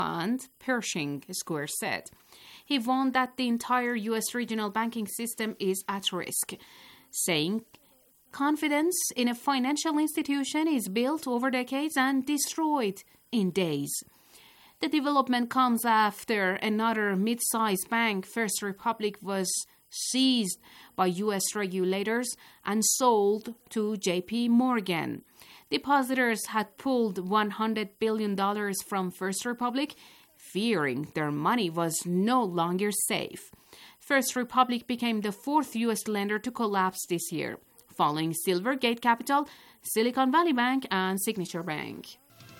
and Pershing Square said. He warned that the entire U.S. regional banking system is at risk, saying confidence in a financial institution is built over decades and destroyed in days. The development comes after another mid-sized bank, First Republic, was seized by U.S. regulators and sold to J.P. Morgan. Depositors had pulled $100 billion from First Republic, fearing their money was no longer safe. First Republic became the fourth U.S. lender to collapse this year, following Silvergate Capital, Silicon Valley Bank, and Signature Bank.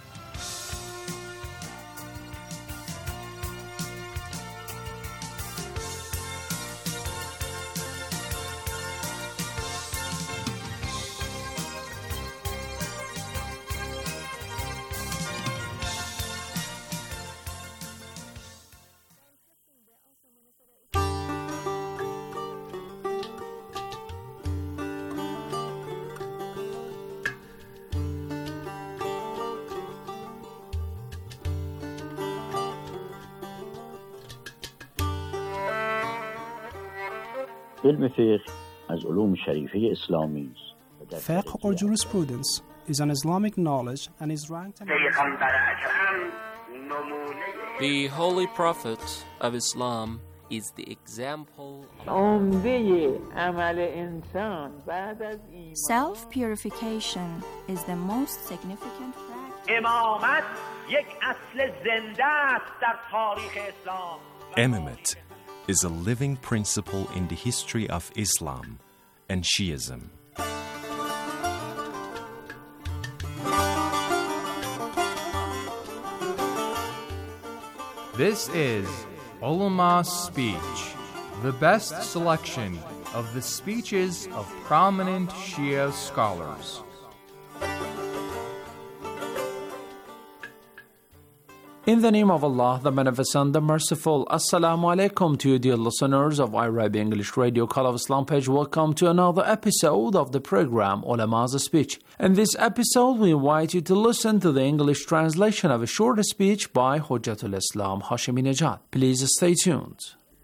علم فقه از علوم شریفه اسلامی است. Fiqh or jurisprudence is an Islamic knowledge and is ranked The Holy Prophet of Islam is the example. Self-purification is the most significant practice. Imamate is a living principle in the history of Islam and Shiism. This is Ulama Speech, the best selection of the speeches of prominent Shia scholars. In the name of Allah, the Beneficent, the Merciful, Assalamu alaikum to you, dear listeners of iRabi English Radio Call of Islam page. Welcome to another episode of the program Ulama's Speech. In this episode, we invite you to listen to the English translation of a short speech by Hujjatul Islam Hashemi Nejad. Please stay tuned.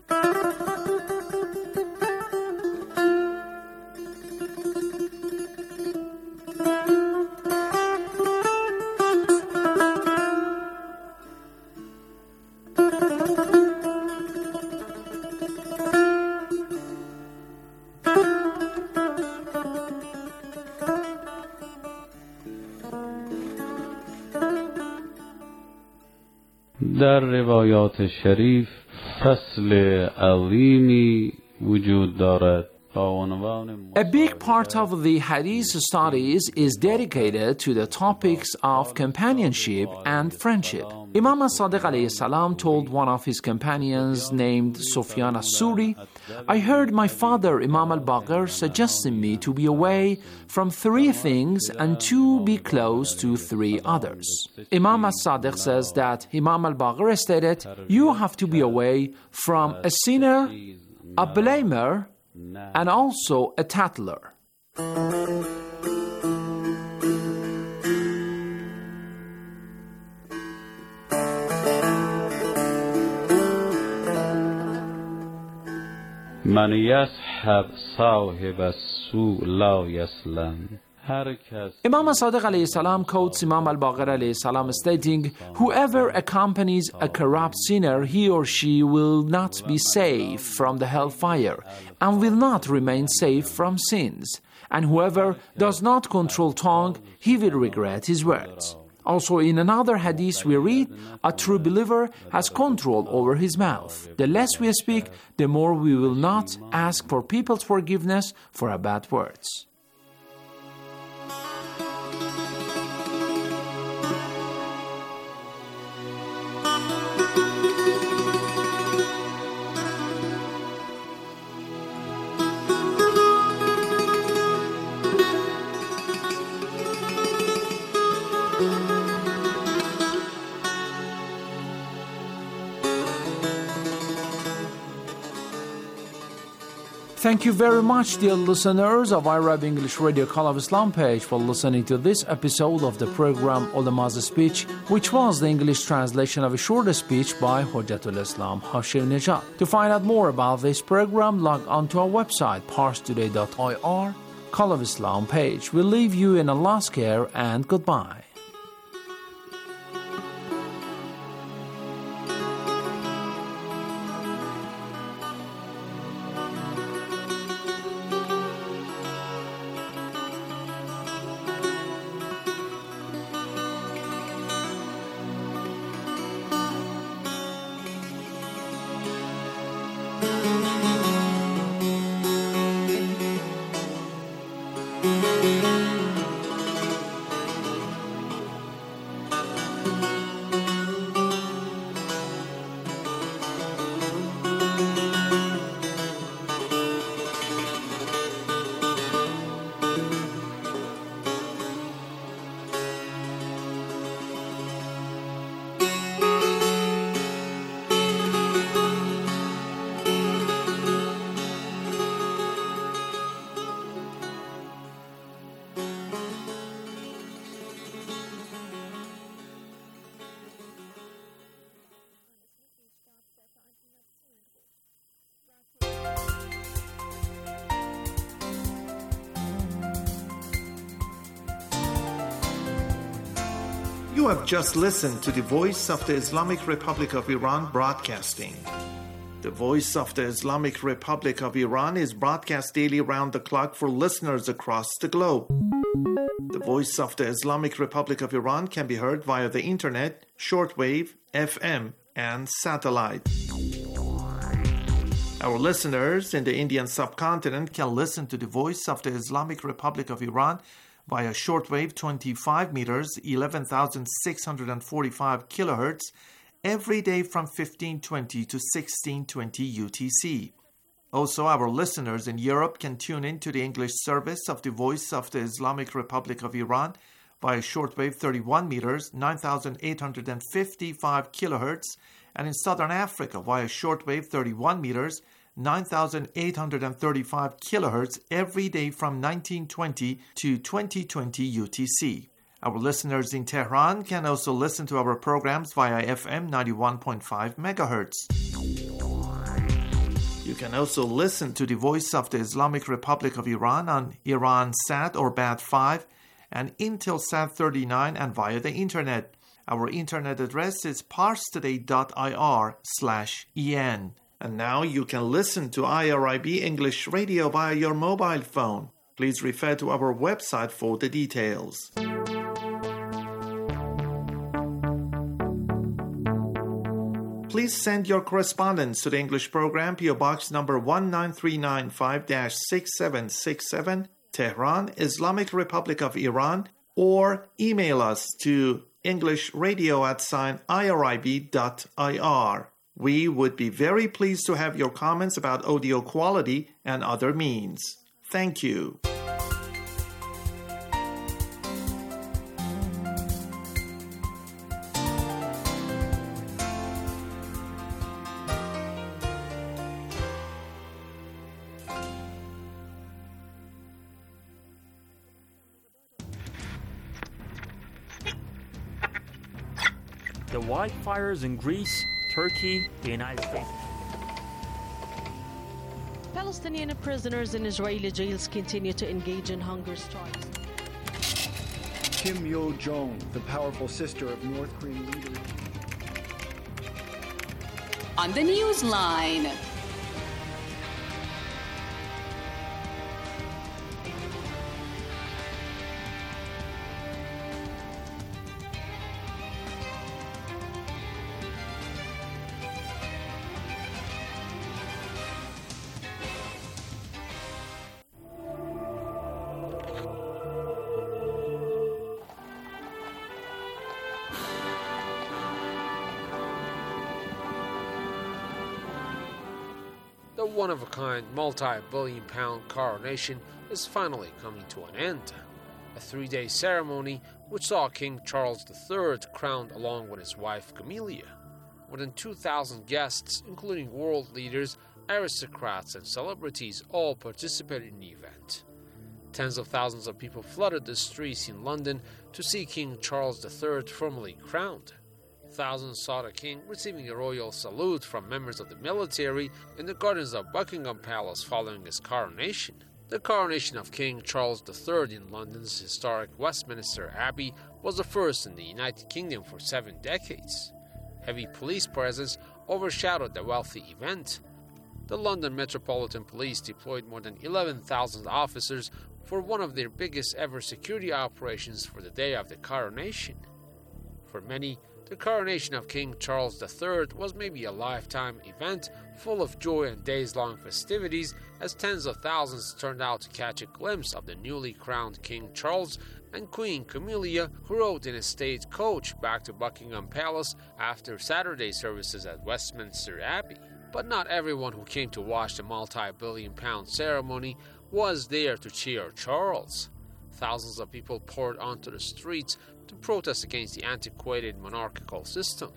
در روایات شریف فصل عظیمی وجود دارد. A big part of the Hadith studies is dedicated to the topics of companionship and friendship. Imam as-Sadiq alayhi salam told one of his companions named Sufyan as-Suri, I heard my father Imam al-Baqir suggesting me to be away from three things and to be close to three others. Imam as-Sadiq says that Imam al-Baqir stated, you have to be away from a sinner, a blamer, and also a tattler. من يصحب صاحب السوء لا يسلم. Imam as-Sadiq alayhi salam quotes Imam al-Baqir alayhi salam stating, whoever accompanies a corrupt sinner, he or she will not be safe from the hellfire and will not remain safe from sins. And whoever does not control tongue, he will regret his words. Also in another hadith we read, a true believer has control over his mouth. The less we speak, the more we will not ask for people's forgiveness for our bad words. Thank you very much, dear listeners of Arab English Radio Call of Islam page, for listening to this episode of the program Ulama's Speech, which was the English translation of a short speech by Hujjatul Islam Hashir Nejad. To find out more about this program, log on to our website, parstoday.ir, Call of Islam page. We leave you in Allah's care and goodbye. You have just listened to the Voice of the Islamic Republic of Iran broadcasting. The Voice of the Islamic Republic of Iran is broadcast daily round the clock for listeners across the globe. The Voice of the Islamic Republic of Iran can be heard via the internet, shortwave, FM, and satellite. Our listeners in the Indian subcontinent can listen to the Voice of the Islamic Republic of Iran via shortwave 25 meters, 11,645 kilohertz, every day from 1520 to 1620 UTC. Also, our listeners in Europe can tune in to the English service of the Voice of the Islamic Republic of Iran via shortwave 31 meters, 9,855 kilohertz, and in Southern Africa via shortwave 31 meters, 9,835 kilohertz every day from 1920 to 2020 UTC. Our listeners in Tehran can also listen to our programs via FM 91.5 megahertz. You can also listen to the Voice of the Islamic Republic of Iran on Iransat or Bat5 and Intelsat 39 and via the internet. Our internet address is parstoday.ir/en. And now you can listen to IRIB English Radio via your mobile phone. Please refer to our website for the details. Please send your correspondence to the English program, PO Box number 19395-6767, Tehran, Islamic Republic of Iran, or email us to englishradio@irib.ir. We would be very pleased to have your comments about audio quality and other means. Thank you. The wildfires in Greece, Turkey, the United States. Palestinian prisoners in Israeli jails continue to engage in hunger strikes. Kim Yo-jong, the powerful sister of North Korean leader. On the Newsline. The one-of-a-kind, multi-billion-pound coronation is finally coming to an end. A 3-day ceremony which saw King Charles III crowned along with his wife Camilla. more than 2,000 guests, including world leaders, aristocrats, and celebrities, all participated in the event. Tens of thousands of people flooded the streets in London to see King Charles III formally crowned. Thousands saw the king receiving a royal salute from members of the military in the gardens of Buckingham Palace following his coronation. The coronation of King Charles III in London's historic Westminster Abbey was the first in the United Kingdom for 7 decades. Heavy police presence overshadowed the wealthy event. The London Metropolitan Police deployed more than 11,000 officers for one of their biggest ever security operations for the day of the coronation. For many, the coronation of King Charles III was maybe a lifetime event full of joy and days-long festivities, as tens of thousands turned out to catch a glimpse of the newly crowned King Charles and Queen Camilla, who rode in a state coach back to Buckingham Palace after Saturday services at Westminster Abbey. But not everyone who came to watch the multi-billion-pound ceremony was there to cheer Charles. Thousands of people poured onto the streets to protest against the antiquated monarchical system.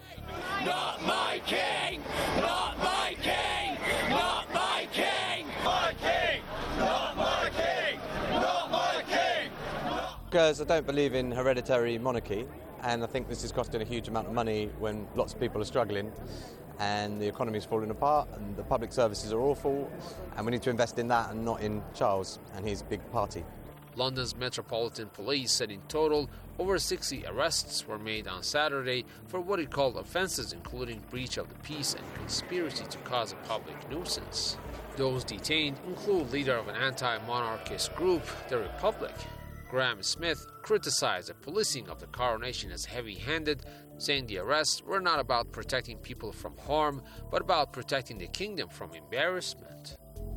Not my king! Not my king! Not my king! My king! Not my king! Not my king! Because I don't believe in hereditary monarchy, and I think this is costing a huge amount of money when lots of people are struggling and the economy is falling apart and the public services are awful, and we need to invest in that and not in Charles and his big party. London's Metropolitan Police said in total, over 60 arrests were made on Saturday for what it called offences including breach of the peace and conspiracy to cause a public nuisance. Those detained include leader of an anti-monarchist group, the Republic. Graham Smith criticized the policing of the coronation as heavy-handed, saying the arrests were not about protecting people from harm, but about protecting the kingdom from embarrassment.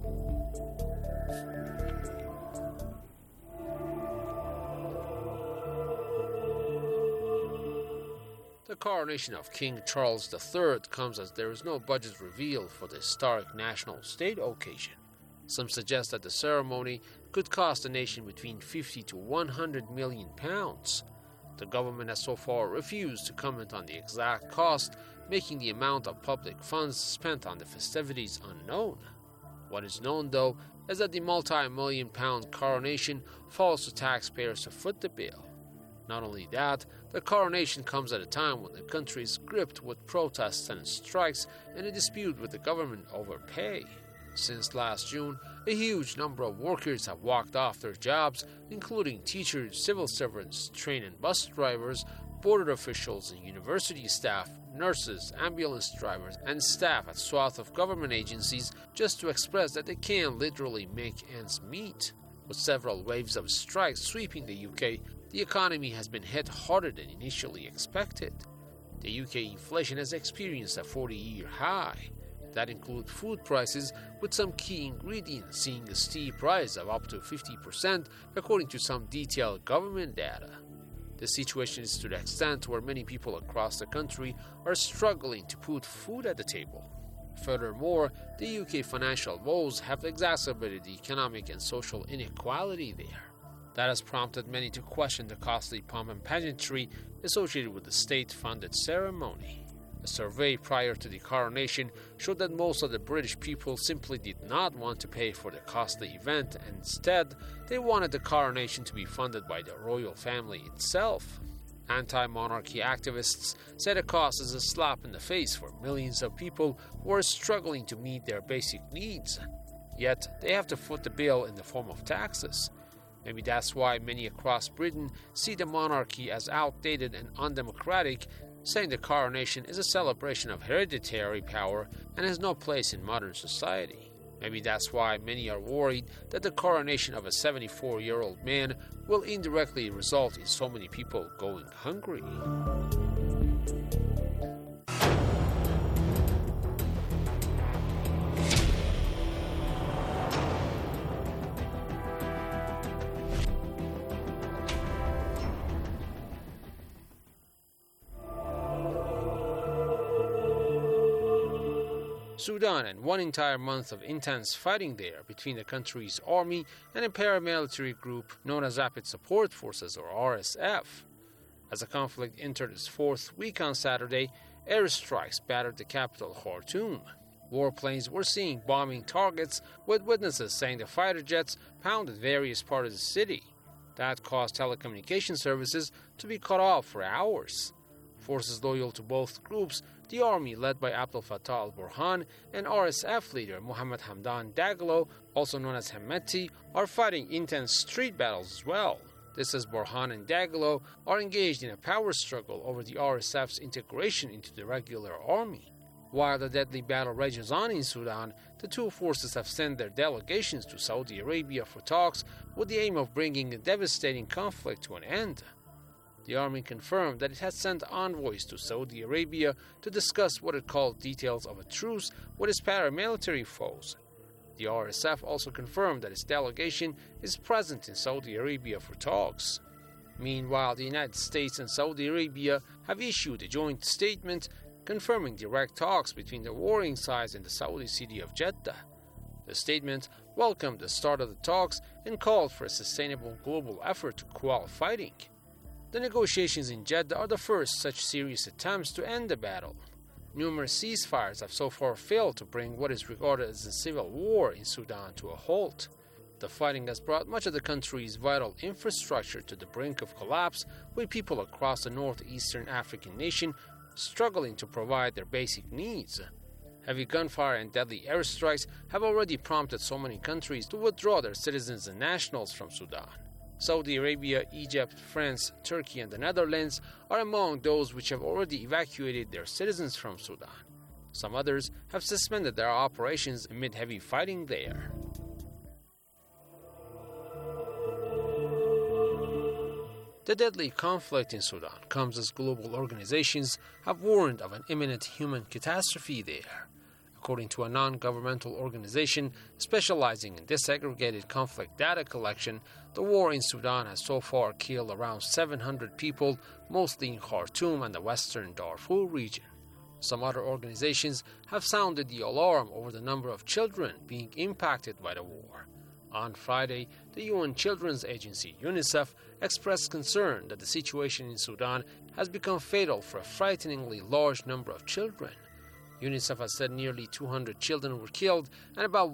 The coronation of King Charles III comes as there is no budget revealed for the historic national state occasion. Some suggest that the ceremony could cost the nation between 50 to 100 million pounds. The government has so far refused to comment on the exact cost, making the amount of public funds spent on the festivities unknown. What is known, though, is that the multi-million-pound coronation falls to taxpayers to foot the bill. Not only that, the coronation comes at a time when the country is gripped with protests and strikes and a dispute with the government over pay. Since last June, a huge number of workers have walked off their jobs, including teachers, civil servants, train and bus drivers, border officials and university staff, nurses, ambulance drivers, and staff at swath of government agencies, just to express that they can't literally make ends meet. With several waves of strikes sweeping the UK, the economy has been hit harder than initially expected. The UK inflation has experienced a 40-year high. That includes food prices, with some key ingredients seeing a steep rise of up to 50%, according to some detailed government data. The situation is to the extent where many people across the country are struggling to put food at the table. Furthermore, the UK financial woes have exacerbated the economic and social inequality there. That has prompted many to question the costly pomp and pageantry associated with the state-funded ceremony. A survey prior to the coronation showed that most of the British people simply did not want to pay for the costly event, and instead, they wanted the coronation to be funded by the royal family itself. Anti-monarchy activists said the cost is a slap in the face for millions of people who are struggling to meet their basic needs. Yet, they have to foot the bill in the form of taxes. Maybe that's why many across Britain see the monarchy as outdated and undemocratic, saying the coronation is a celebration of hereditary power and has no place in modern society. Maybe that's why many are worried that the coronation of a 74-year-old man will indirectly result in so many people going hungry. Sudan, and one entire month of intense fighting there between the country's army and a paramilitary group known as Rapid Support Forces, or RSF. As the conflict entered its fourth week on Saturday, airstrikes battered the capital Khartoum. Warplanes were seen bombing targets, with witnesses saying the fighter jets pounded various parts of the city. That caused telecommunication services to be cut off for hours. Forces loyal to both groups, the army led by Abdel Fattah al-Burhan and RSF leader Mohammed Hamdan Dagalo, also known as Hemeti, are fighting intense street battles as well. This as Burhan and Dagalo are engaged in a power struggle over the RSF's integration into the regular army. While the deadly battle rages on in Sudan, the two forces have sent their delegations to Saudi Arabia for talks with the aim of bringing the devastating conflict to an end. The army confirmed that it has sent envoys to Saudi Arabia to discuss what it called details of a truce with its paramilitary foes. The RSF also confirmed that its delegation is present in Saudi Arabia for talks. Meanwhile, the United States and Saudi Arabia have issued a joint statement confirming direct talks between the warring sides in the Saudi city of Jeddah. The statement welcomed the start of the talks and called for a sustainable global effort to quell fighting. The negotiations in Jeddah are the first such serious attempts to end the battle. Numerous ceasefires have so far failed to bring what is regarded as a civil war in Sudan to a halt. The fighting has brought much of the country's vital infrastructure to the brink of collapse, with people across the northeastern African nation struggling to provide their basic needs. Heavy gunfire and deadly airstrikes have already prompted so many countries to withdraw their citizens and nationals from Sudan. Saudi Arabia, Egypt, France, Turkey, and the Netherlands are among those which have already evacuated their citizens from Sudan. Some others have suspended their operations amid heavy fighting there. The deadly conflict in Sudan comes as global organizations have warned of an imminent human catastrophe there. According to a non-governmental organization specializing in disaggregated conflict data collection, the war in Sudan has so far killed around 700 people, mostly in Khartoum and the western Darfur region. Some other organizations have sounded the alarm over the number of children being impacted by the war. On Friday, the UN Children's Agency, UNICEF, expressed concern that the situation in Sudan has become fatal for a frighteningly large number of children. UNICEF has said nearly 200 children were killed and about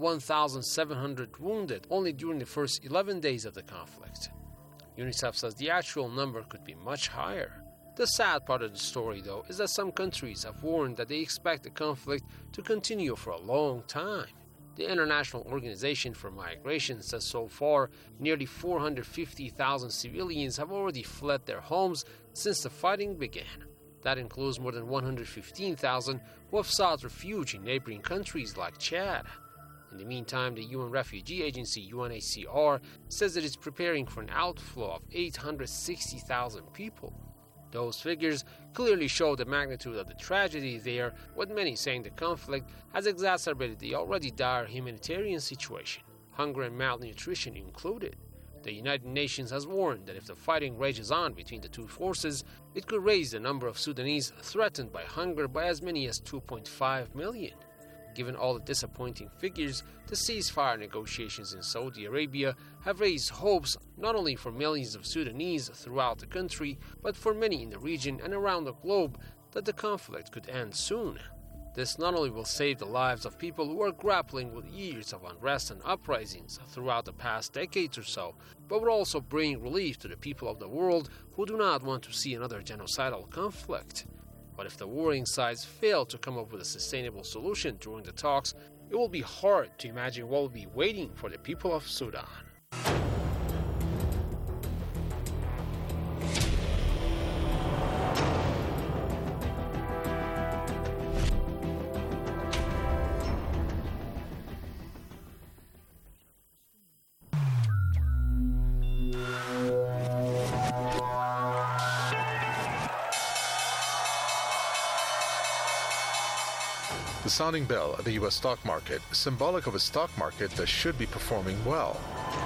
1,700 wounded only during the first 11 days of the conflict. UNICEF says the actual number could be much higher. The sad part of the story, though, is that some countries have warned that they expect the conflict to continue for a long time. The International Organization for Migration says so far, nearly 450,000 civilians have already fled their homes since the fighting began. That includes more than 115,000 who have sought refuge in neighboring countries like Chad. In the meantime, the UN Refugee Agency, UNHCR, says it is preparing for an outflow of 860,000 people. Those figures clearly show the magnitude of the tragedy there, with many saying the conflict has exacerbated the already dire humanitarian situation, hunger and malnutrition included. The United Nations has warned that if the fighting rages on between the two forces, it could raise the number of Sudanese threatened by hunger by as many as 2.5 million. Given all the disappointing figures, the ceasefire negotiations in Saudi Arabia have raised hopes not only for millions of Sudanese throughout the country, but for many in the region and around the globe that the conflict could end soon. This not only will save the lives of people who are grappling with years of unrest and uprisings throughout the past decades or so, but will also bring relief to the people of the world who do not want to see another genocidal conflict. But if the warring sides fail to come up with a sustainable solution during the talks, it will be hard to imagine what will be waiting for the people of Sudan. The sounding bell of the U.S. stock market is symbolic of a stock market that should be performing well.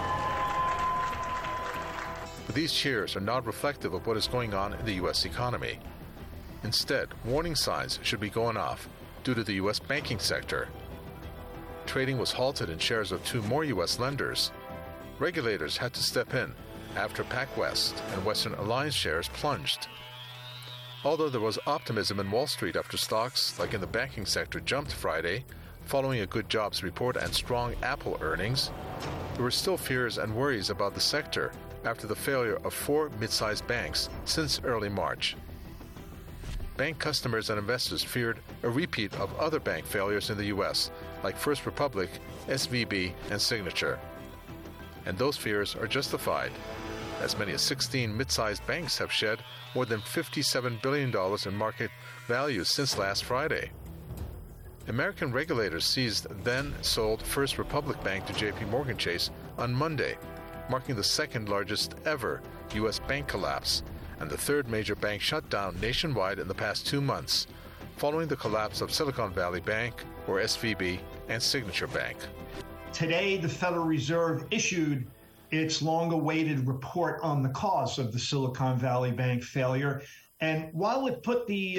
But these cheers are not reflective of what is going on in the U.S. economy. Instead, warning signs should be going off due to the U.S. banking sector. Trading was halted in shares of two more U.S. lenders. Regulators had to step in after PacWest and Western Alliance shares plunged. Although there was optimism in Wall Street after stocks, like in the banking sector, jumped Friday, following a good jobs report and strong Apple earnings, there were still fears and worries about the sector after the failure of 4 mid-sized banks since early March. Bank customers and investors feared a repeat of other bank failures in the U.S., like First Republic, SVB, and Signature. And those fears are justified. As many as 16 mid-sized banks have shed more than $57 billion in market value since last Friday. American regulators seized then-sold First Republic Bank to J.P. Morgan Chase on Monday, marking the second largest ever U.S. bank collapse and the third major bank shutdown nationwide in the past 2 months, following the collapse of Silicon Valley Bank, or SVB, and Signature Bank. Today, the Federal Reserve issued its long-awaited report on the cause of the Silicon Valley Bank failure. And while it put the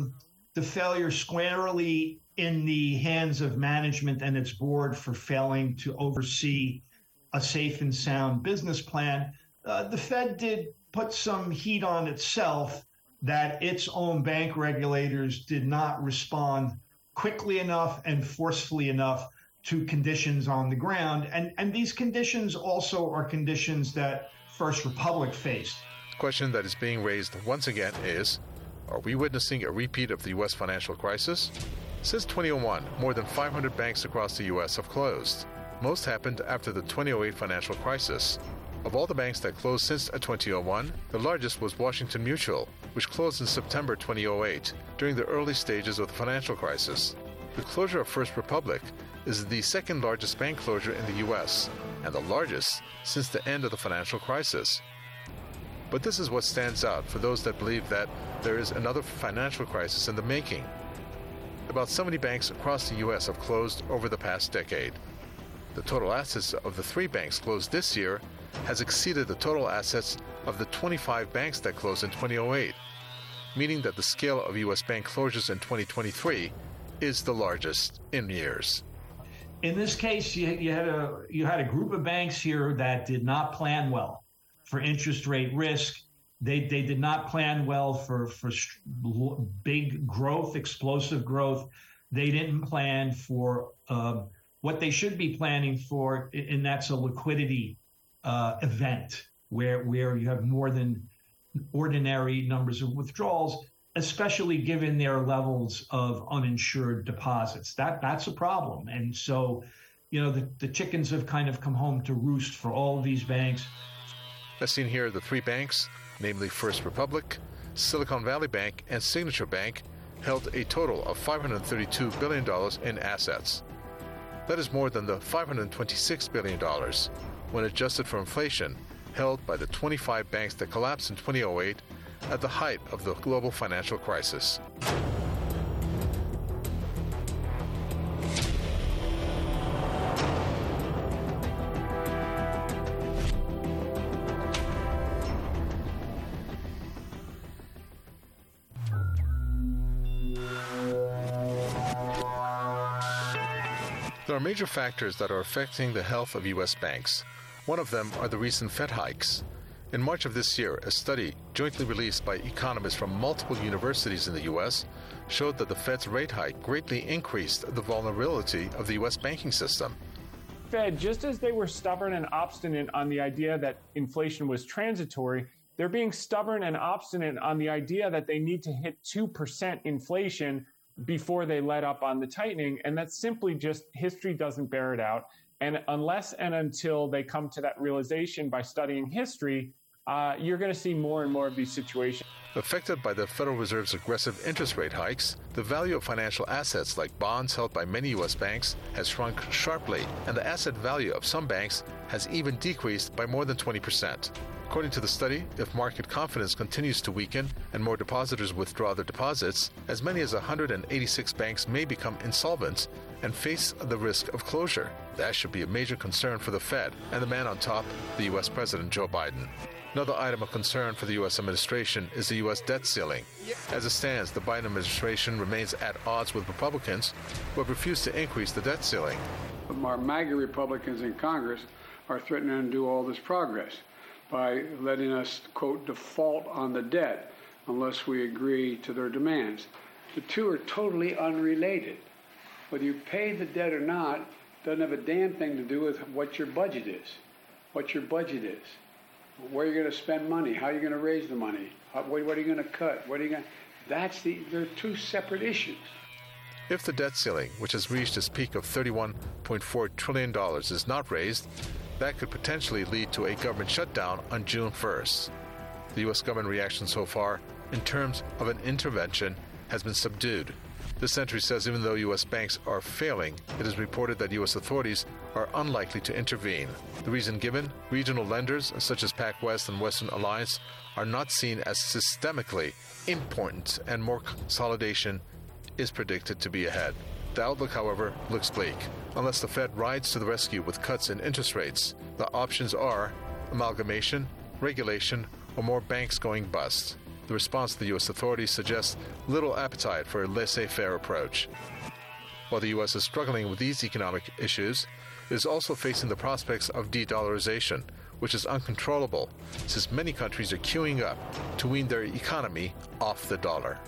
failure squarely in the hands of management and its board for failing to oversee a safe and sound business plan, the Fed did put some heat on itself that its own bank regulators did not respond quickly enough and forcefully enough to conditions on the ground. And these conditions also are conditions that First Republic faced. The question that is being raised once again is, are we witnessing a repeat of the U.S. financial crisis? Since 2001, more than 500 banks across the U.S. have closed. Most happened after the 2008 financial crisis. Of all the banks that closed since 2001, the largest was Washington Mutual, which closed in September 2008, during the early stages of the financial crisis. The closure of First Republic is the second largest bank closure in the U.S., and the largest since the end of the financial crisis. But this is what stands out for those that believe that there is another financial crisis in the making. About 70 banks across the U.S. have closed over the past decade. The total assets of the 3 banks closed this year has exceeded the total assets of the 25 banks that closed in 2008, meaning that the scale of U.S. bank closures in 2023 is the largest in years. In this case, you had a group of banks here that did not plan well for interest rate risk. They did not plan well for big growth, explosive growth. They didn't plan for what they should be planning for, and that's a liquidity event where you have more than ordinary numbers of withdrawals, especially given their levels of uninsured deposits. That's a problem. And so, the chickens have kind of come home to roost for all of these banks. As seen here, the 3 banks, namely First Republic, Silicon Valley Bank, and Signature Bank, held a total of $532 billion in assets. That is more than the $526 billion, when adjusted for inflation, held by the 25 banks that collapsed in 2008 at the height of the global financial crisis. There are major factors that are affecting the health of U.S. banks. One of them are the recent Fed hikes. In March of this year, a study jointly released by economists from multiple universities in the U.S. showed that the Fed's rate hike greatly increased the vulnerability of the U.S. banking system. Fed, just as they were stubborn and obstinate on the idea that inflation was transitory, they're being stubborn and obstinate on the idea that they need to hit 2% inflation before they let up on the tightening. And that's simply just, history doesn't bear it out. And unless and until they come to that realization by studying history, you're going to see more and more of these situations. Affected by the Federal Reserve's aggressive interest rate hikes, the value of financial assets like bonds held by many U.S. banks has shrunk sharply, and the asset value of some banks has even decreased by more than 20%. According to the study, if market confidence continues to weaken and more depositors withdraw their deposits, as many as 186 banks may become insolvent and face the risk of closure. That should be a major concern for the Fed and the man on top, the U.S. President Joe Biden. Another item of concern for the U.S. administration is the U.S. debt ceiling. As it stands, the Biden administration remains at odds with Republicans who have refused to increase the debt ceiling. Our MAGA Republicans in Congress are threatening to do all this progress by letting us, quote, default on the debt. unless we agree to their demands. The two are totally unrelated. Whether you pay the debt or not doesn't have a damn thing to do with what your budget is. What your budget is. Where you're going to spend money. How you're going to raise the money. What are you going to cut? What are you going to... They're two separate issues. If the debt ceiling, which has reached its peak of $31.4 trillion, is not raised, that could potentially lead to a government shutdown on June 1st. The U.S. government reaction so far, in terms of an intervention, has been subdued. This entry says even though U.S. banks are failing, it is reported that U.S. authorities are unlikely to intervene. The reason given, regional lenders such as PacWest and Western Alliance are not seen as systemically important, and more consolidation is predicted to be ahead. The outlook, however, looks bleak. Unless the Fed rides to the rescue with cuts in interest rates, the options are amalgamation, regulation, or more banks going bust. The response to the U.S. authorities suggests little appetite for a laissez-faire approach. While the U.S. is struggling with these economic issues, it is also facing the prospects of de-dollarization, which is uncontrollable, since many countries are queuing up to wean their economy off the dollar.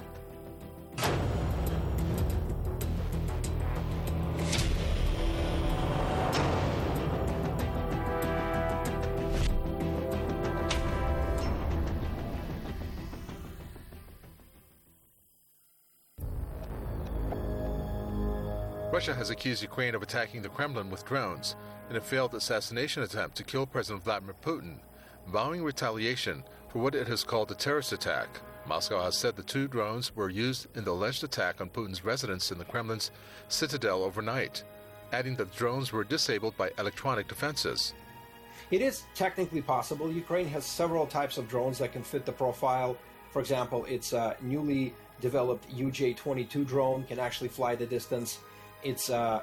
Russia has accused Ukraine of attacking the Kremlin with drones in a failed assassination attempt to kill President Vladimir Putin, vowing retaliation for what it has called a terrorist attack. Moscow has said the two drones were used in the alleged attack on Putin's residence in the Kremlin's citadel overnight, adding that the drones were disabled by electronic defenses. It is technically possible. Ukraine has several types of drones that can fit the profile. For example, its newly developed UJ-22 drone can actually fly the distance. It's a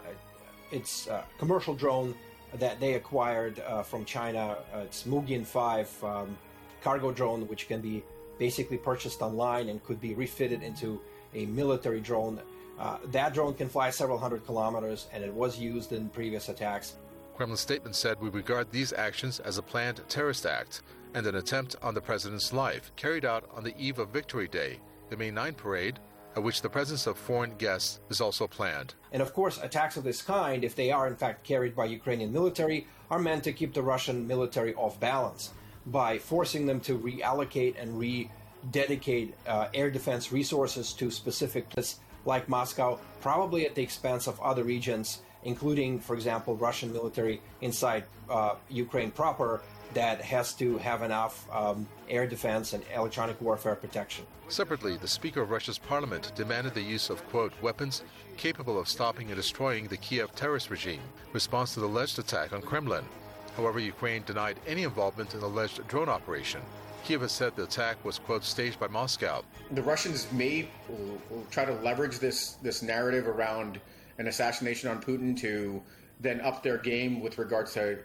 commercial drone that they acquired from China. It's Mugin 5 cargo drone, which can be basically purchased online and could be refitted into a military drone. That drone can fly several hundred kilometers, and it was used in previous attacks. Kremlin statement said, "We regard these actions as a planned terrorist act and an attempt on the president's life, carried out on the eve of Victory Day, the May 9 parade, at which the presence of foreign guests is also planned." And of course, attacks of this kind, if they are in fact carried by Ukrainian military, are meant to keep the Russian military off balance by forcing them to reallocate and rededicate air defense resources to specific places like Moscow, probably at the expense of other regions, including, for example, Russian military inside Ukraine proper, that has to have enough air defense and electronic warfare protection. Separately, the Speaker of Russia's parliament demanded the use of, quote, weapons capable of stopping and destroying the Kiev terrorist regime, in response to the alleged attack on Kremlin. However, Ukraine denied any involvement in the alleged drone operation. Kiev has said the attack was, quote, staged by Moscow. The Russians may try to leverage this narrative around an assassination on Putin to then up their game with regards to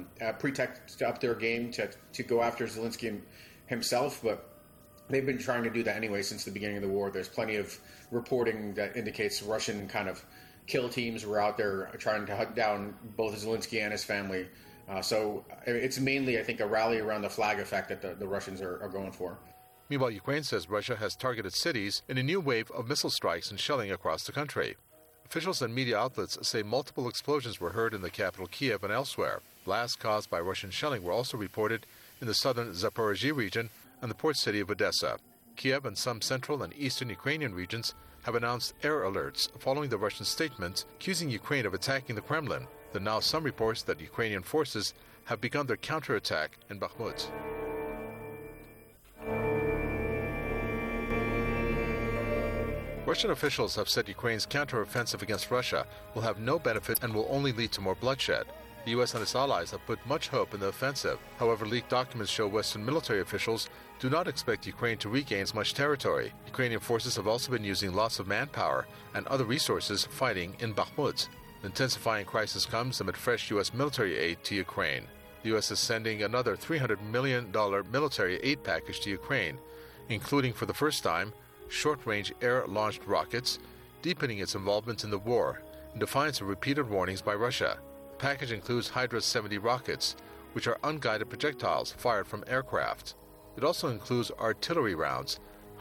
pretext to up their game to go after Zelensky himself, but they've been trying to do that anyway since the beginning of the war. There's plenty of reporting that indicates Russian kind of kill teams were out there trying to hunt down both Zelensky and his family. So it's mainly, I think, a rally around the flag effect that the Russians are going for. Meanwhile, Ukraine says Russia has targeted cities in a new wave of missile strikes and shelling across the country. Officials and media outlets say multiple explosions were heard in the capital Kiev and elsewhere. Blasts caused by Russian shelling were also reported in the southern Zaporizhzhia region and the port city of Odessa. Kiev and some central and eastern Ukrainian regions have announced air alerts following the Russian statement accusing Ukraine of attacking the Kremlin. There are now some reports that Ukrainian forces have begun their counterattack in Bakhmut. Russian officials have said Ukraine's counteroffensive against Russia will have no benefit and will only lead to more bloodshed. The U.S. and its allies have put much hope in the offensive. However, leaked documents show Western military officials do not expect Ukraine to regain as much territory. Ukrainian forces have also been using lots of manpower and other resources fighting in Bakhmut. The intensifying crisis comes amid fresh U.S. military aid to Ukraine. The U.S. is sending another $300 million military aid package to Ukraine, including, for the first time, short-range air-launched rockets, deepening its involvement in the war, in defiance of repeated warnings by Russia. The package includes Hydra 70 rockets, which are unguided projectiles fired from aircraft. It also includes artillery rounds,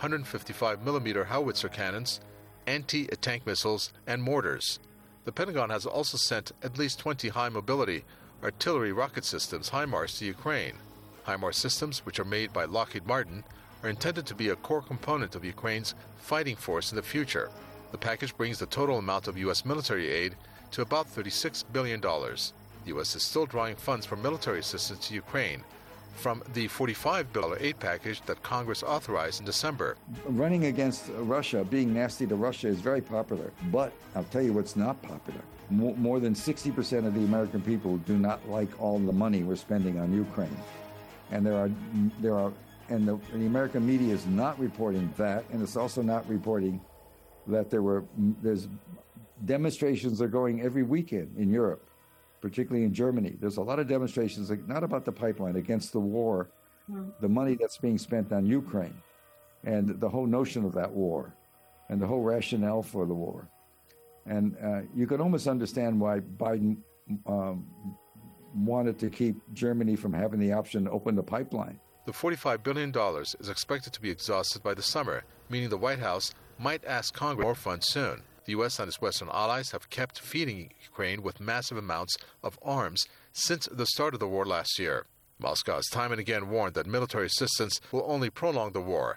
155mm howitzer cannons, anti-tank missiles, and mortars. The Pentagon has also sent at least 20 high-mobility artillery rocket systems HIMARS to Ukraine. HIMARS systems, which are made by Lockheed Martin, are intended to be a core component of Ukraine's fighting force in the future. The package brings the total amount of U.S. military aid to about $36 billion. The U.S. is still drawing funds for military assistance to Ukraine from the $45 billion aid package that Congress authorized in December. Running against Russia, being nasty to Russia, is very popular. But I'll tell you what's not popular. More than 60% of the American people do not like all the money we're spending on Ukraine. And the American media is not reporting that, and it's also not reporting that there's demonstrations are going every weekend in Europe, particularly in Germany. There's a lot of demonstrations, not about the pipeline, against the war, the money that's being spent on Ukraine, and the whole notion of that war, and the whole rationale for the war. And you can almost understand why Biden wanted to keep Germany from having the option to open the pipeline. The $45 billion is expected to be exhausted by the summer, meaning the White House might ask Congress for more funds soon. The U.S. and its Western allies have kept feeding Ukraine with massive amounts of arms since the start of the war last year. Moscow has time and again warned that military assistance will only prolong the war.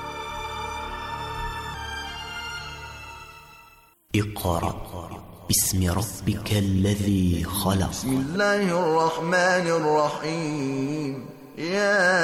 اقرأ باسم ربك الذي خلق. بسم الله الرحمن الرحيم. يا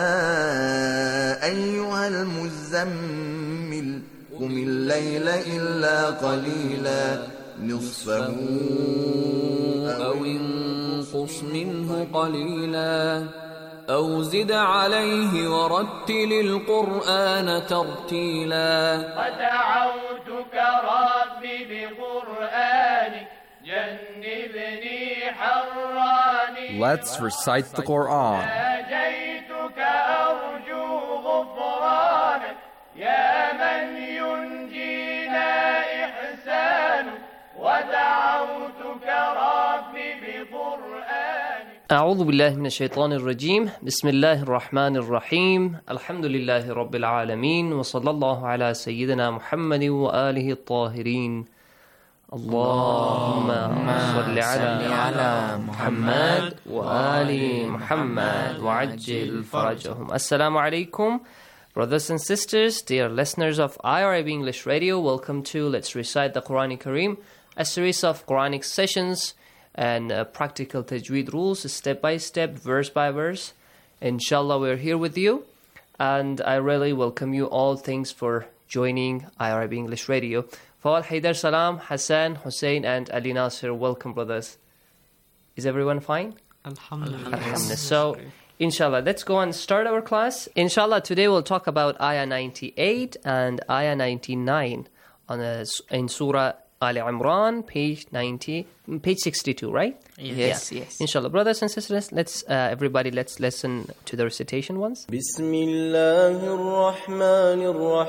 أيها المزمل قم الليل إلا قليلا نصفه أو انقص منه قليلا أو زد عليه ورتل القرآن ترتيلا ودعوتك ربي بقرآنك جنبني حراني. Let's recite the Quran. ناجيتك أرجو غفرانك يا من ينجينا إحسانك ودعوتك ربي بقرآنك. أعوذ بالله من الشيطان الرجيم. بسم الله الرحمن الرحيم. الحمد لله رب العالمين وصلى الله على سيدنا محمد وآله الطاهرين. اللهم صل على محمد وآل محمد وعجل فرجهم. Assalamu alaikum. Brothers and sisters, dear listeners of IRIB English Radio, welcome to Let's Recite the Quran Kareem, a series of Quranic sessions and practical tajweed rules, step by step, verse by verse. Inshallah, we're here with you, and I really welcome you all. Thanks for joining IRIB English Radio. Fawad, Haidar, Salam, Hassan, Hussein, and Ali Nasir, welcome, brothers. Is everyone fine? Alhamdulillah. Alhamdulillah. So, inshallah, let's go and start our class. Inshallah, today we'll talk about Ayah 98 and Ayah 99 in Surah Ali Imran, page 62, right? Yes. Inshallah, brothers and sisters, let's listen to the recitation once. Bismillahir Rahmanir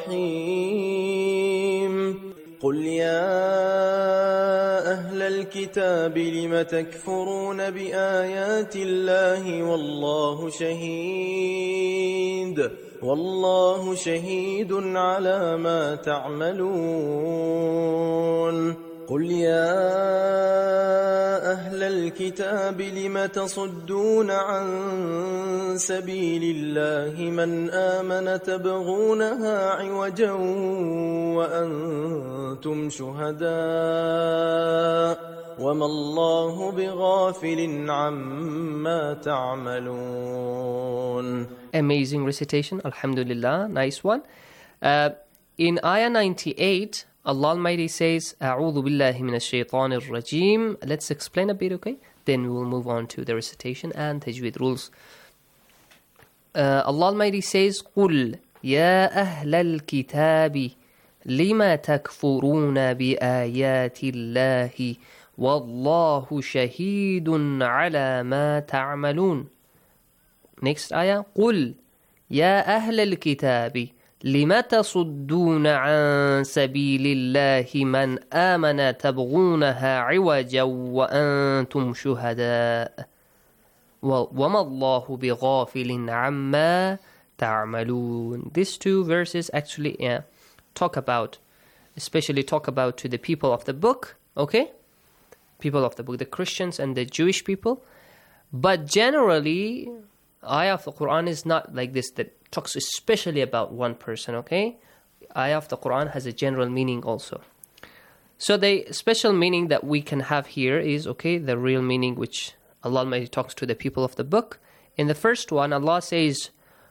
Rahim. قل يا أهل الكتاب لم تكفرون بآيات الله والله شهيد على ما تعملون. قل يا أهل الكتاب لم تصدون عن سبيل الله من آمن تبغونها عوجا وأنتم شهداء وما الله بغافل عما تعملون. Amazing recitation, alhamdulillah, nice one. In Ayah 98, Allah Almighty says, أعوذ بالله من الشيطان الرجيم. Let's explain a bit, okay? Then we will move on to the recitation and tajweed rules. Allah Almighty says, قل يا أهل الكتاب لما تكفرون بآيات الله والله شهيد على ما تعملون. Next ayah, قل يا أهل الكتاب لم تصدون عن سبيل الله من آمن تبغونها عوجا وأنتم شهداء وما الله بغافل عما تعملون. These two verses actually especially talk about to the people of the book, okay? People of the book, the Christians and the Jewish people. But generally, ayah of the Quran is not like this, that talks especially about one person, okay? Ayah of the Quran has a general meaning also. So the special meaning that we can have here is, okay, the real meaning which Allah Almighty talks to the people of the book. In the first one, Allah says,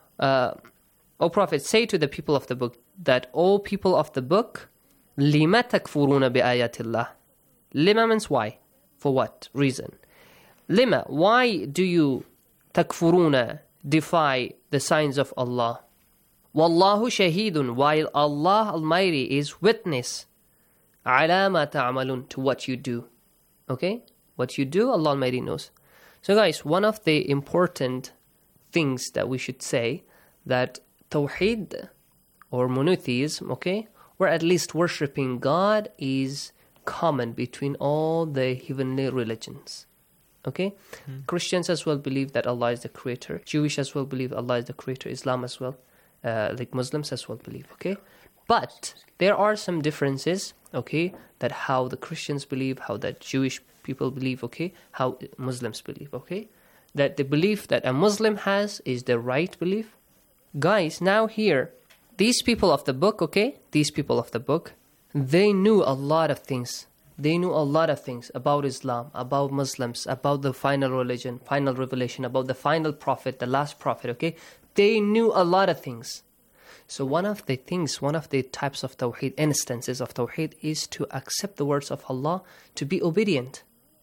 O Prophet, say to the people of the book that, O people of the book, لِمَ تَكْفُرُونَ بِآيَاتِ اللَّهِ. Lima means why? For what reason? Lima, why do you takfuruna, defy the signs of Allah? Wallahu shahidun, while Allah Almighty is witness. Ala ma ta'amalun, to what you do. Okay? What you do, Allah Almighty knows. So guys, one of the important things that we should say, that Tawheed or monotheism, okay, or at least worshipping God, is common between all the heavenly religions. Okay? Christians as well believe that Allah is the creator. Jewish as well believe Allah is the creator. Islam as well. Like Muslims as well believe. Okay? But there are some differences, okay, that how the Christians believe, how the Jewish people believe, okay, how Muslims believe, okay? That the belief that a Muslim has is the right belief. Guys, now here, these people of the book, okay, these people of the book, they knew a lot of things. They knew a lot of things about Islam, about Muslims, about the final religion, final revelation, about the final prophet, the last prophet, okay? They knew a lot of things. So one of the types of Tawheed, instances of Tawheed, is to accept the words of Allah, to be obedient,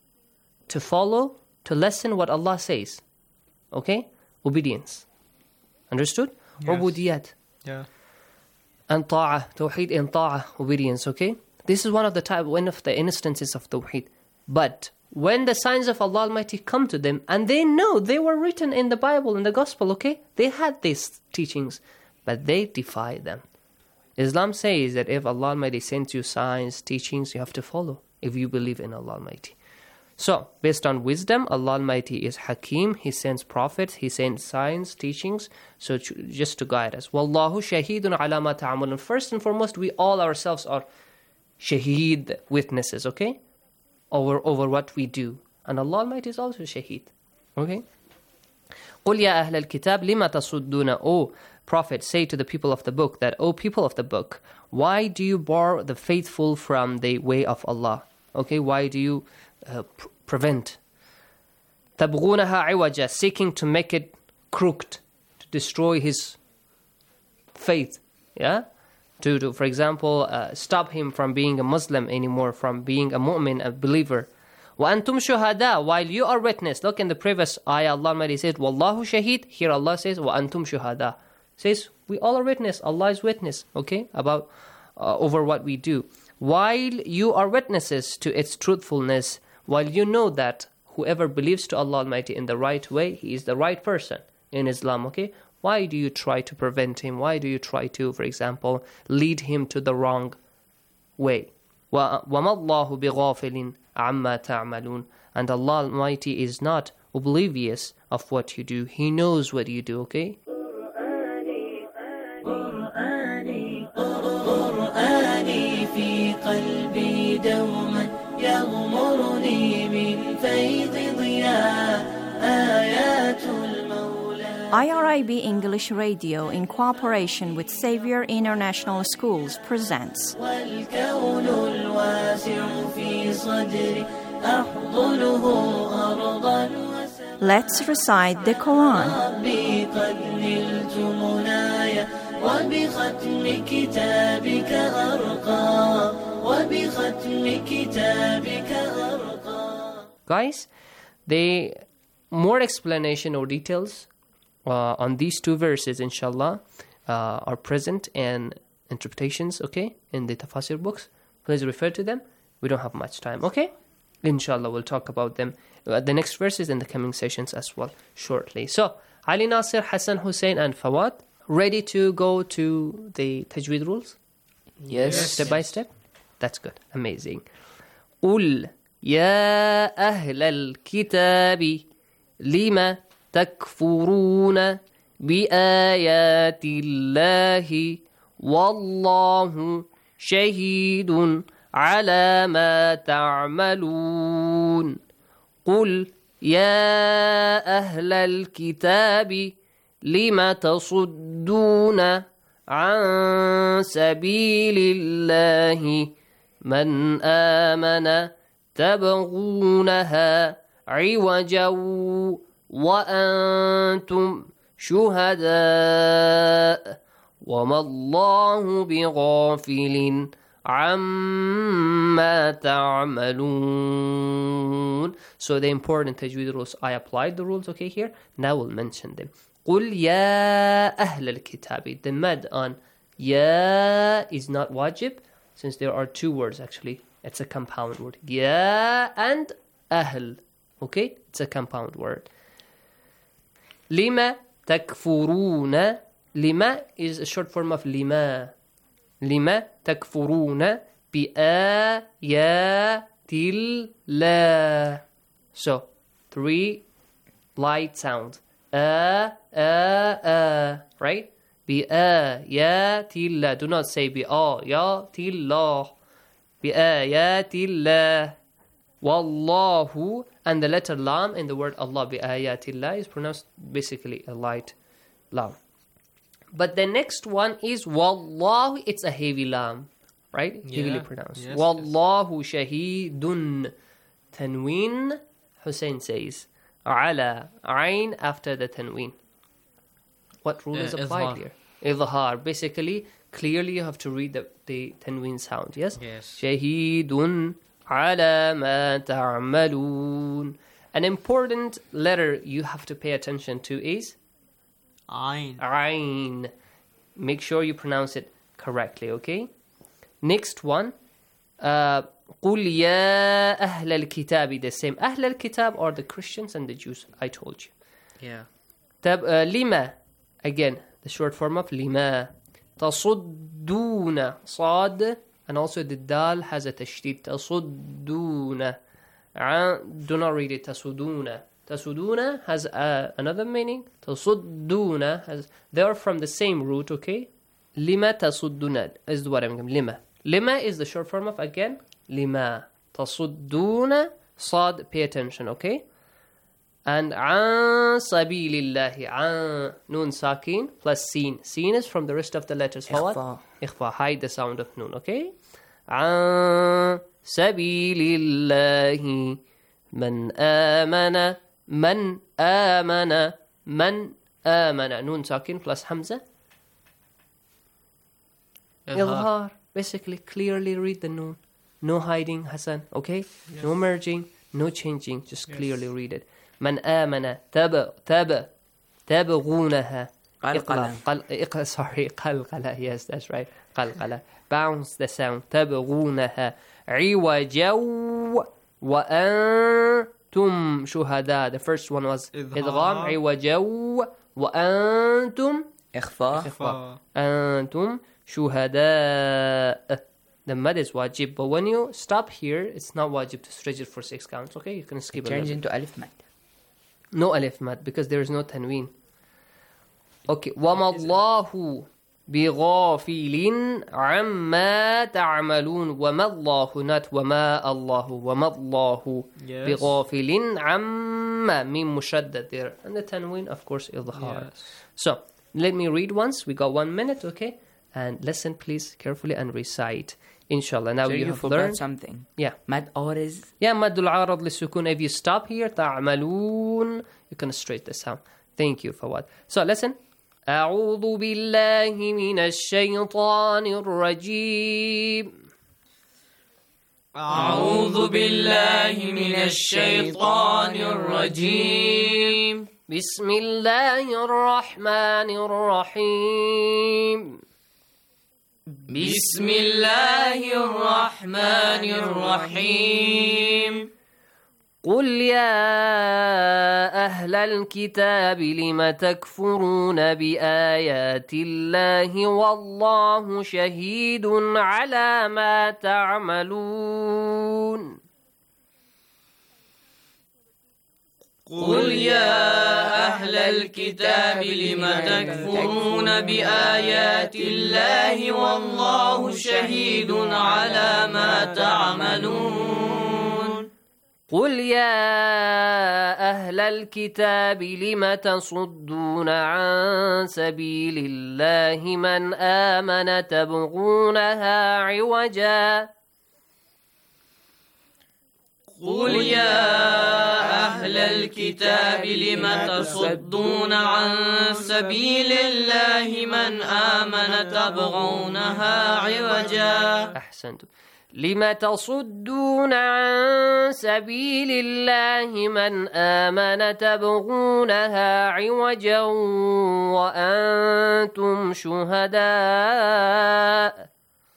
to follow, to listen what Allah says. Okay? Obedience. Understood? Yes. Ubudiyat. Yeah. And ta'ah, Tawheed in ta'ah, obedience, okay? This is one of the instances of Tawheed. But when the signs of Allah Almighty come to them, and they know they were written in the Bible, in the Gospel, okay? They had these teachings, but they defy them. Islam says that if Allah Almighty sends you signs, teachings, you have to follow, if you believe in Allah Almighty. So, based on wisdom, Allah Almighty is Hakim. He sends prophets, He sends signs, teachings, so just to guide us. Wallahu shahidun ala ma ta'amalun. First and foremost, we all ourselves are shaheed, witnesses, okay? Over what we do. And Allah Almighty is also shaheed, okay? قُلْ يَا أَهْلَ الْكِتَابِ لِمَ تَصُدُّونَ. O Prophet, say to the people of the book that, O people of the book, why do you bar the faithful from the way of Allah? Okay, why do you prevent? تَبْغُونَهَا عِوَجًا, seeking to make it crooked, to destroy his faith, yeah? To for example, stop him from being a Muslim anymore, from being a mu'min, a believer. وَأَنْتُمْ شُهَدَاء, while you are witness. Look in the previous ayah, Allah Almighty says, وَاللَّهُ شَهِيد. Here Allah says, وَأَنْتُمْ شُهَدَاء. Says, we all are witness. Allah is witness, okay, about over what we do. While you are witnesses to its truthfulness, while you know that whoever believes to Allah Almighty in the right way, he is the right person in Islam, okay? Why do you try to prevent him? Why do you try to, for example, lead him to the wrong way? وَمَا اللَّهُ بِغَافِلٍ عَمَّا تَعْمَلُونَ. And Allah Almighty is not oblivious of what you do. He knows what you do, okay? قرآني في قلبي دوما يغمرني من فيض ضياء آيات المولى. IRIB English Radio, in cooperation with Xavier International Schools, presents والكون الواسع في صدري أحضنه أرضا. Let's recite the Quran. ربي قد نلت منايا وبختم كتابك أرقى وبختم كتابك أرقى. Guys, the more explanation or details on these two verses, inshallah, are present and interpretations, okay, in the tafsir books. Please refer to them. We don't have much time, okay? Inshallah, we'll talk about them, the next verses in the coming sessions as well, shortly. So, Ali Nasir, Hassan Hussein, and Fawad, ready to go to the tajweed rules? Yes. Step by step? That's good. Amazing. قُلْ يَا أَهْلَ الْكِتَابِ لِمَ تَكْفُرُونَ بآيات الله والله شهيد على ما تعملون قل يا أهل الكتاب لم تصدون عن سبيل الله من آمن تبغونها عوجا وأنتم شهداء وما الله بغافل عما تعملون. So the important tajweed rules, I applied the rules, okay, here. Now we'll mention them. قل يا أهل الكتاب. The mad on ya is not wajib, since there are two words actually. It's a compound word. Ya and أهل. Okay, it's a compound word. لما تكفرون. لما is a short form of لما. لما تكفرون بآيات الله. So, 3 light sounds. Right? بآيات الله. Do not say بآيات الله. بآيات الله. Wallahu, and the letter lam in the word Allah بآيات الله is pronounced basically a light lam. But the next one is wallahu, it's a heavy lam, right? Yeah. Heavily pronounced. Yes, Wallahu shahidun. Tanween, Hussein says. Ala, ayn after the tanween. What rule is applied here? Idhar. Basically, clearly you have to read the tanween sound, yes? Yes. Shahidun ala ma ta'malun. An important letter you have to pay attention to is Ayn. Ayn. Make sure you pronounce it correctly, okay? Next one. قُلْ يَا أَهْلَ الْكِتَابِ. The same. أهل الكتاب are the Christians and the Jews, I told you. Yeah. لِمَا. Again, the short form of لِمَا. تصدون. صاد. And also the dal has a tashdid. تصدون. Do not read it. تصدون. تصدون has another meaning. تصدون has. They are from the same root, okay? لِمَا تصدون is what I'm going to. لِمَا. لِمَا is the short form of, again, لِمَا. تصدون. صاد, pay attention, okay? And عن سبيل الله. عن نون sakin plus sin. Sin is from the rest of the letters. إخفاء. إخفاء. Hide the sound of noon, okay? عن سبيل الله من آمن. من آمن. من آمن. نون sakin plus hamza. إظهار. Basically, clearly read the noon. No hiding, Hassan, okay? Yes. No merging, no changing. Just clearly read it. من آمن تبغونها. Sorry, قلقلة. Yes, that's right. قلقلة. Bounce the sound. تبغونها عوجا وأنتم شهداء. The first one was إدغام. عوجا وأنتم إخفاء. أنتم شهداء. The mad is wajib, but when you stop here, it's not wajib to stretch it for 6 counts, okay? You can skip it. Change into alif mad. No alif mad, because there is no tanween. Okay. وَمَا اللَّهُ بِغَافِلٍ عَمَّا تَعْمَلُونَ. وَمَا اللَّهُ, not وَمَا اللَّهُ. وَمَا اللَّهُ بِغَافِلٍ عَمَّا. Mim mushaddad there. And the tanween, of course, idhar. Yes. So, let me read once. We got 1 minute, okay? And listen, please, carefully and recite. Inshallah. Now you have learned something. Yeah. Mad arid. Yeah, maddul arad lisukun. If you stop here, ta'malun, you can straight the sound. Thank you, Fawad. So listen. أعوذ بالله من الشيطان الرجيم. أعوذ بالله من الشيطان الرجيم. بسم الله الرحمن الرحيم. بسم الله الرحمن الرحيم. قل يا أهل الكتاب لم تكفرون بآيات الله والله شهيد على ما تعملون. قل يا أهل الكتاب لم تكفرون بآيات الله والله شهيد على ما تعملون قل يا أهل الكتاب لم تصدون عن سبيل الله من آمن تبغونها عوجا قل يا أهل الكتاب لم تصدون عن سبيل الله من آمن تبغونها عوجا أحسنتم لم تصدون عن سبيل الله من آمن تبغونها عوجا وأنتم شهداء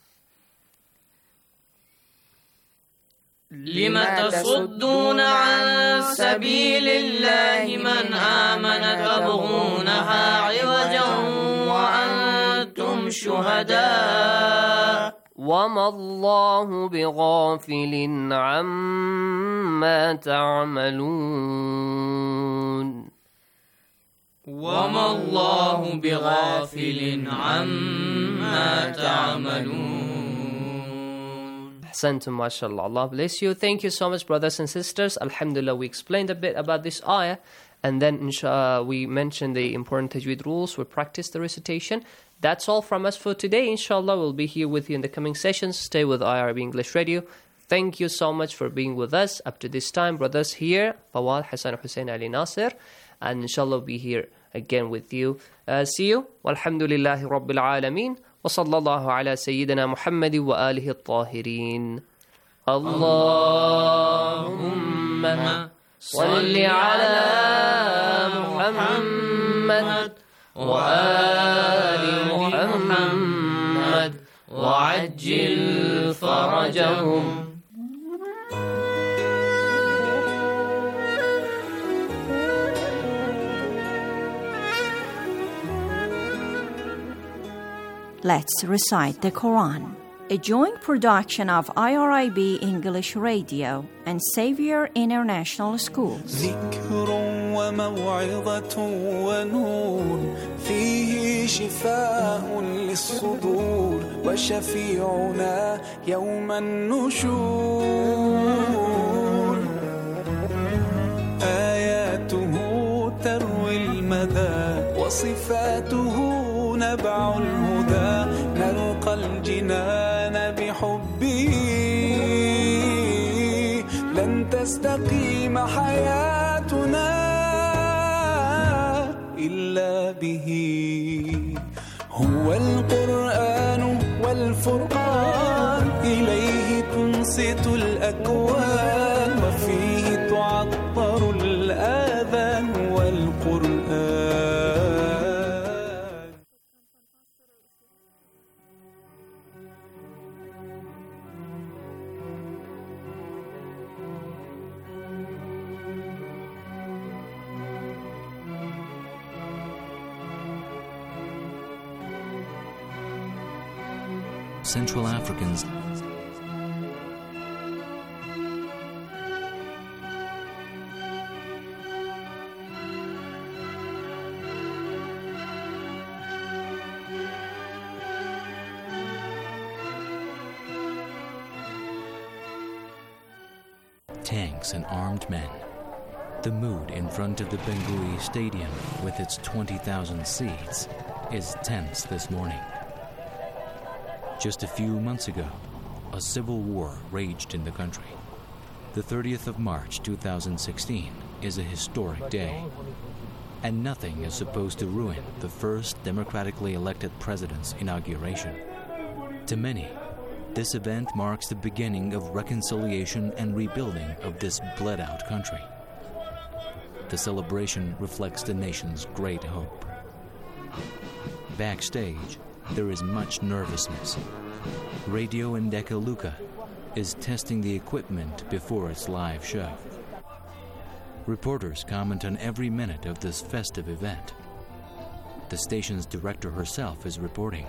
لم تصدون عن سبيل الله من آمن تبغونها عوجا وأنتم شهداء وما الله بغافل عما تعملون وما الله بغافل عما تعملون Ahsantum, mashallah. Allah bless you. Thank you so much, brothers and sisters. Alhamdulillah, we explained a bit about this ayah, and then we mentioned the important tajweed rules. We practiced the recitation. That's all from us for today. Inshallah, we'll be here with you in the coming sessions. Stay with IRB English Radio. Thank you so much for being with us up to this time. Brothers here, Fawad, Hassan, Hussein, Ali, Nasir. And inshallah, we'll be here again with you. See you. Walhamdulillahi Rabbil Alameen. وصلى الله على سيدنا محمد وآله الطاهرين اللهم صل على محمد وآل محمد وعجل فرجهم Let's recite the Quran, a joint production of IRIB English Radio and Xavier International Schools. ذكر وموعظة ونور فيه شفاء للصدور وشفيعنا يوم النشور آياته تروي المدى وصفاته نبع الهدى نلقى الجنان بحبه لن تستقيم حياتنا إلا به هو القرآن والفرقان إليه تنصت الأكوان وفيه تعطر الآذان والقرآن Central Africans tanks and armed men. The mood in front of the Bangui Stadium with its 20,000 seats is tense this morning. Just a few months ago, a civil war raged in the country. The 30th of March 2016 is a historic day, and nothing is supposed to ruin the first democratically elected president's inauguration. To many, this event marks the beginning of reconciliation and rebuilding of this bled-out country. The celebration reflects the nation's great hope. Backstage, there is much nervousness. Radio Ndeka Luka is testing the equipment before its live show. Reporters comment on every minute of this festive event. The station's director herself is reporting.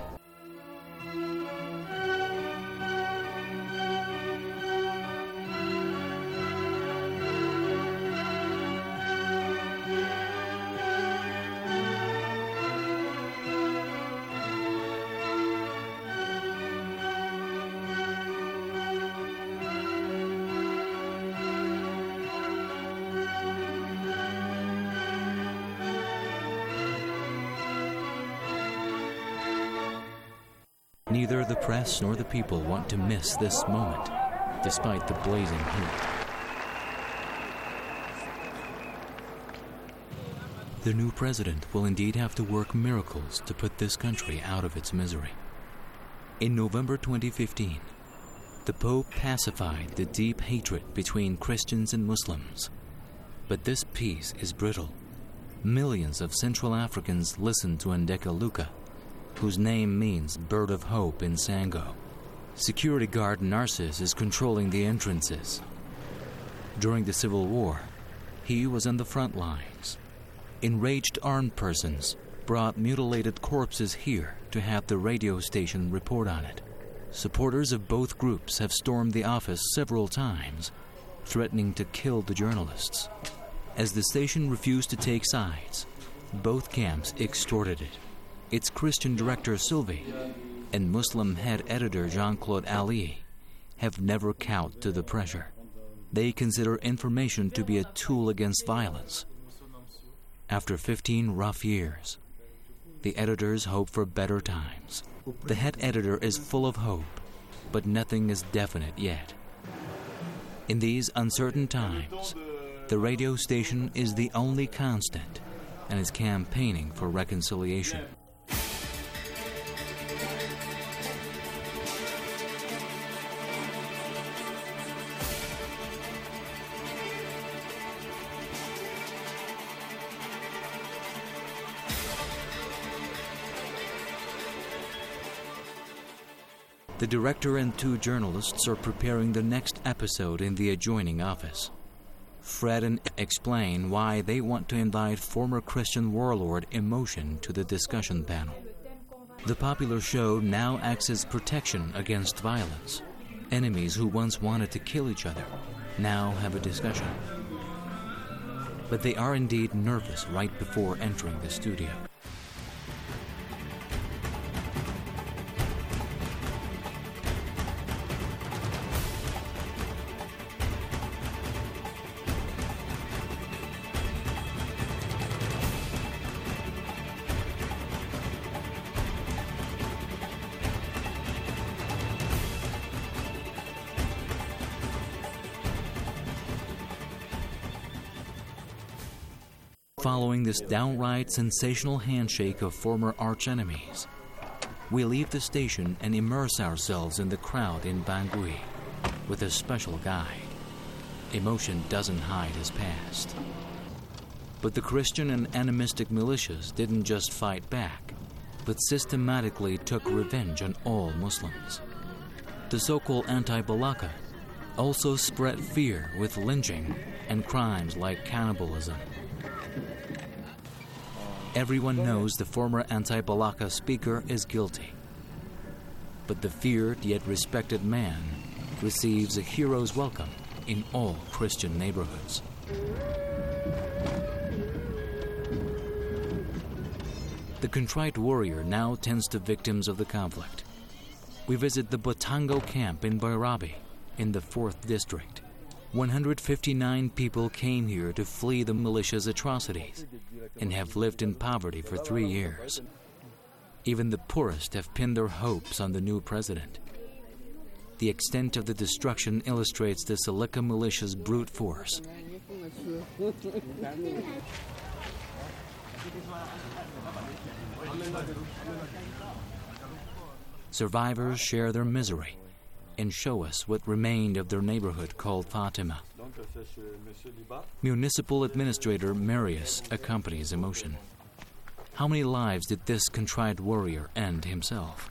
Neither the press nor the people want to miss this moment, despite the blazing heat. The new president will indeed have to work miracles to put this country out of its misery. In November 2015, the Pope pacified the deep hatred between Christians and Muslims. But this peace is brittle. Millions of Central Africans listen to Ndeka Luka, whose name means bird of hope in Sango. Security guard Narcissus is controlling the entrances. During the Civil War, he was on the front lines. Enraged armed persons brought mutilated corpses here to have the radio station report on it. Supporters of both groups have stormed the office several times, threatening to kill the journalists. As the station refused to take sides, both camps extorted it. Its Christian director Sylvie and Muslim head editor Jean-Claude Ali have never cowed to the pressure. They consider information to be a tool against violence. After 15 rough years, the editors hope for better times. The head editor is full of hope, but nothing is definite yet. In these uncertain times, the radio station is the only constant and is campaigning for reconciliation. The director and 2 journalists are preparing the next episode in the adjoining office. Fred and explain why they want to invite former Christian warlord Emotion to the discussion panel. The popular show now acts as protection against violence. Enemies who once wanted to kill each other now have a discussion. But they are indeed nervous right before entering the studio. Following this downright sensational handshake of former archenemies, we leave the station and immerse ourselves in the crowd in Bangui with a special guide. Emotion doesn't hide his past. But the Christian and animistic militias didn't just fight back, but systematically took revenge on all Muslims. The so-called anti-Balaka also spread fear with lynching and crimes like cannibalism. Everyone knows the former anti-Balaka speaker is guilty. But the feared yet respected man receives a hero's welcome in all Christian neighborhoods. The contrite warrior now tends to victims of the conflict. We visit the Botango camp in Bairabi in the 4th district. 159 people came here to flee the militia's atrocities and have lived in poverty for 3 years. Even the poorest have pinned their hopes on the new president. The extent of the destruction illustrates the Seleka militia's brute force. Survivors share their misery and show us what remained of their neighborhood called Fatima. Municipal Administrator Marius accompanies Emotion. How many lives did this contrite warrior end himself?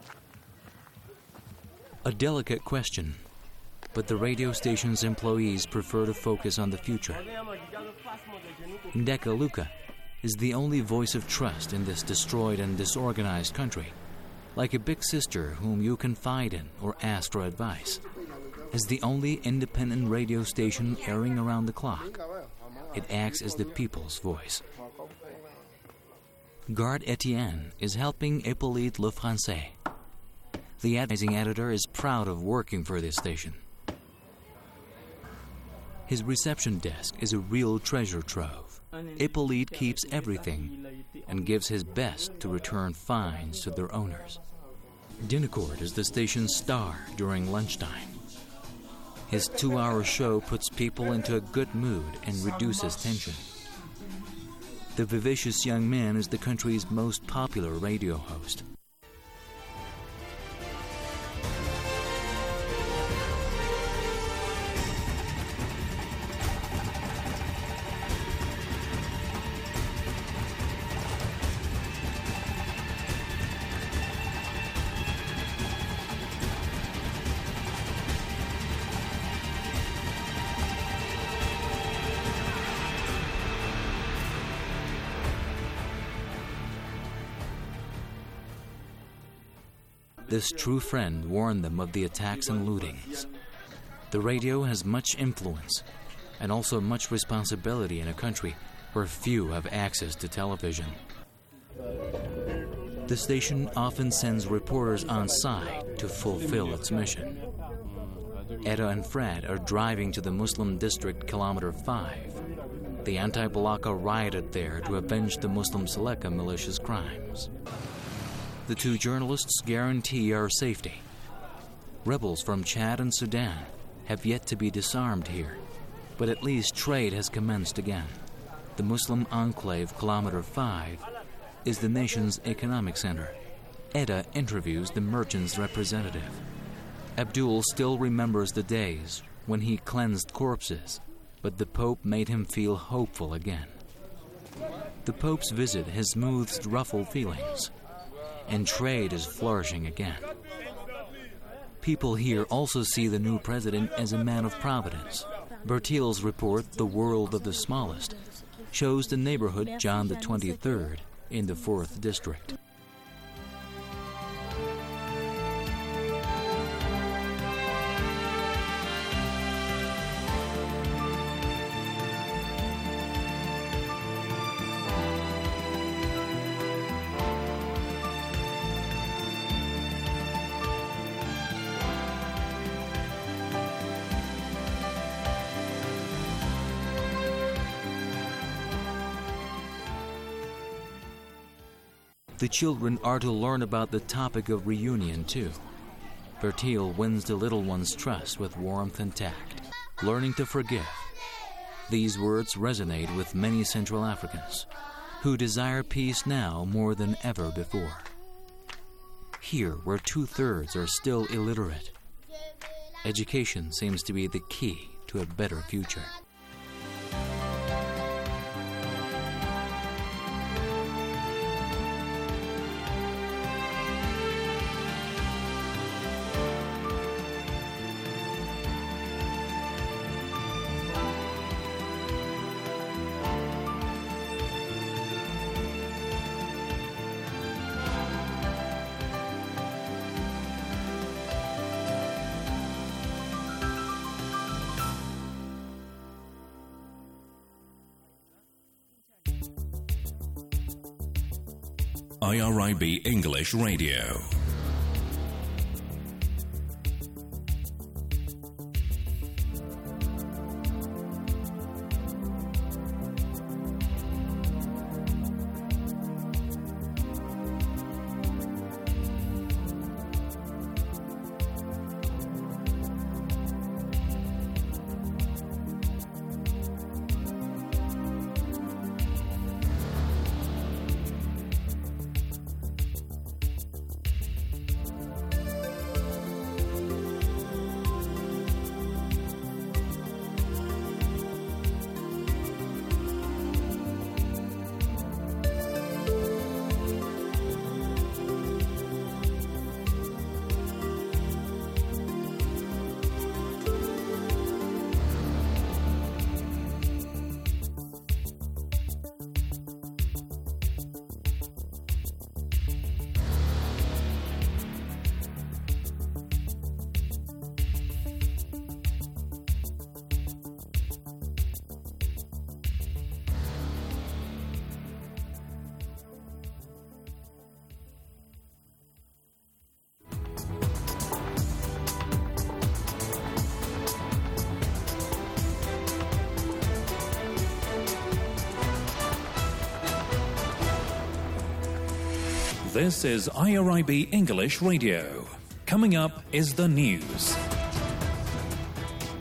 A delicate question, but the radio station's employees prefer to focus on the future. Ndeka Luka is the only voice of trust in this destroyed and disorganized country, like a big sister whom you confide in or ask for advice. As the only independent radio station airing around the clock, it acts as the people's voice. Garde Etienne is helping Hippolyte Le Français. The advertising editor is proud of working for this station. His reception desk is a real treasure trove. Hippolyte keeps everything and gives his best to return finds to their owners. Dinacourt is the station's star during lunchtime. His 2-hour show puts people into a good mood and reduces tension. The vivacious young man is the country's most popular radio host. This true friend warned them of the attacks and lootings. The radio has much influence and also much responsibility in a country where few have access to television. The station often sends reporters on site to fulfill its mission. Etta and Fred are driving to the Muslim district Kilometer 5. The anti-Balaka rioted there to avenge the Muslim Seleka militia's crimes. The two journalists guarantee our safety. Rebels from Chad and Sudan have yet to be disarmed here, but at least trade has commenced again. The Muslim enclave Kilometer 5 is the nation's economic center. Etta interviews the merchant's representative. Abdul still remembers the days when he cleansed corpses, but the Pope made him feel hopeful again. The Pope's visit has smoothed ruffled feelings, and trade is flourishing again. People here also see the new president as a man of providence. Bertil's report, The World of the Smallest, shows the neighborhood John the 23rd in the 4th District. The children are to learn about the topic of reunion, too. Bertil wins the little one's trust with warmth and tact, learning to forgive. These words resonate with many Central Africans who desire peace now more than ever before. Here, where 2/3 are still illiterate, education seems to be the key to a better future. IRIB English Radio. This is IRIB English Radio. Coming up is the news.